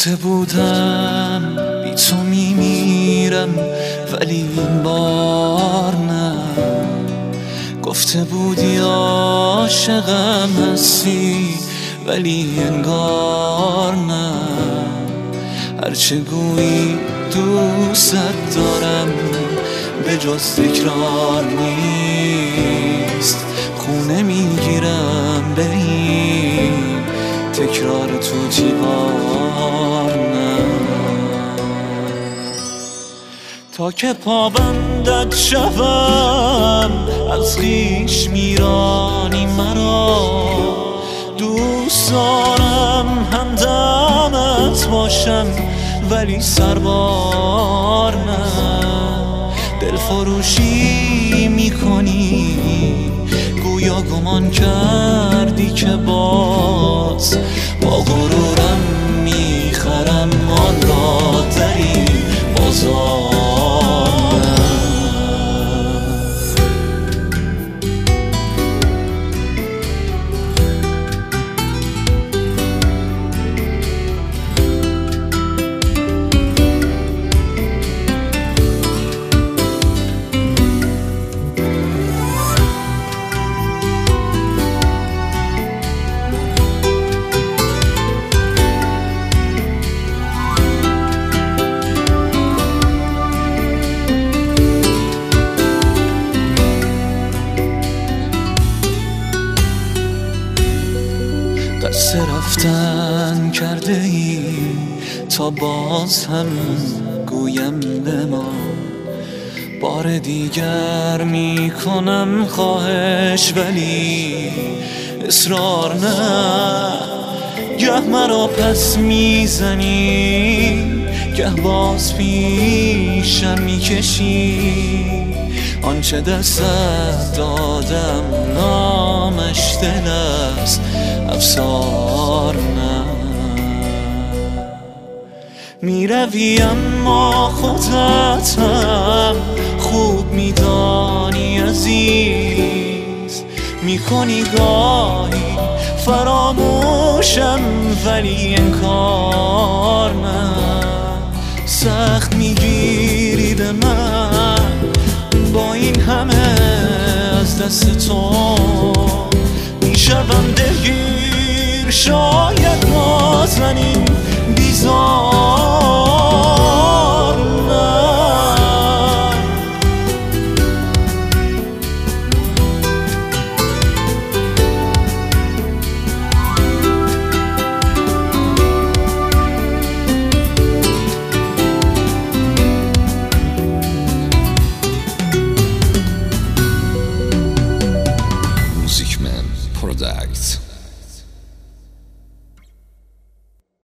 گفته بودم بی تو میمیرم ولی این بار نه. گفته بودی عاشقم هستی ولی انگار نه. هرچه گویی دوست دارم به جز تکرار نیست. خونه میگیرم به این تکرار تو تیوار نه. تا که پابندت شوم از خویش میرانی مرا. دوست دارم همدمت باشم ولی سربار نه. دل فروشی میکنی گویا گمان کردی که باز با غرورم میخرم آن را در این بازار نه. قصد رفتن کرده ای تا باز هم گویم به ما. بار دیگر میکنم خواهش ولی اصرار نه. گه مرا پس میزنی گه باز پیشم میکشی. آنچه دستت دادم نامش دل است افسار نه. میروی اما خودت هم خوب میدانی عزیز. میکنی گاهی فراموشم ولی انکار نه. سخت میگیری به من با این همه از دست تو. میشوم دلگیر شاید نازنین بیزار